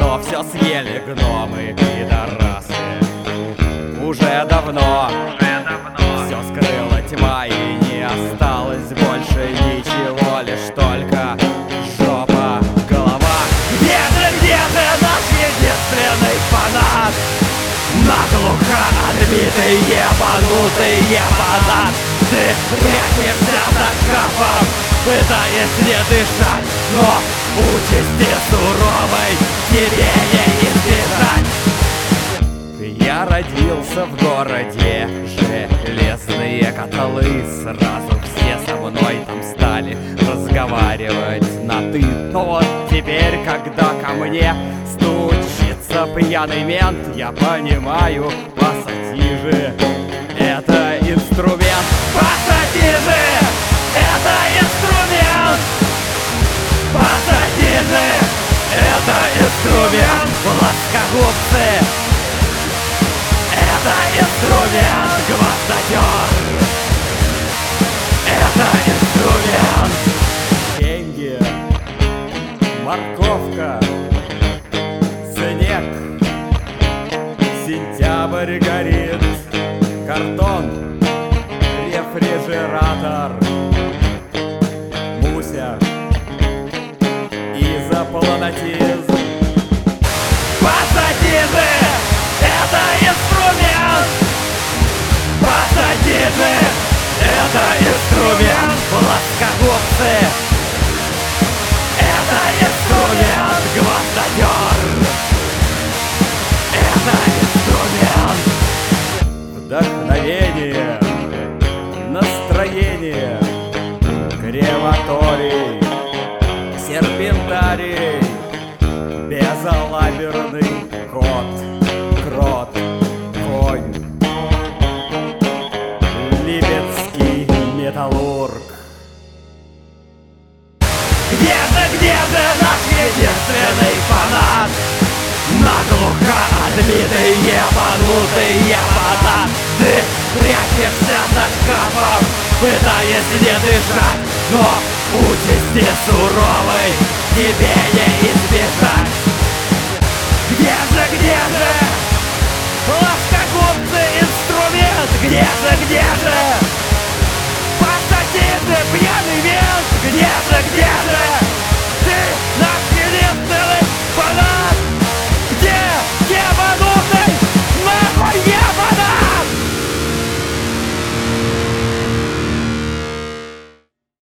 давно все съели гномы, пидорасы. Уже давно все скрыла тьма, и не осталось больше ничего, лишь только жопа, голова. Где же наш единственный фанат? Наглухо отбитый, ебанутый ебанат. Ты прячешься за шкафом, пытаясь не дышать, но участи суровой тебе не избежать. Я родился в городе, железные котлы. Сразу все со мной там стали разговаривать на «ты». Но вот теперь, когда ко мне стучится пьяный мент, я понимаю, пассатижи — это инструмент. Пассатижи — это инструмент. Пассатижи — это инструмент. Плоскогубцы — это инструмент. Гвоздодер — это инструмент. Деньги, морковка, снег, сентябрь горит, картон, рефрижератор, Муся, изопланетизм. Пассатижи — это инструмент. Пассатижи — это инструмент. Плоскогубцы — это инструмент. Гвоздодер — это инструмент. Вдохновение, настроение, крематорий, серпентарий, безалаберный кот, крот, конь, липецкий металлург. Где же наш единственный фанат? Наглухо отбитый, ебанутый ебанат. Ты прячешься за шкафом, пытаясь не дышать, но участи суровой тебе не избежать. Где же плоскогубцы инструмент? Где же пассатижи, пьяный мент? Где же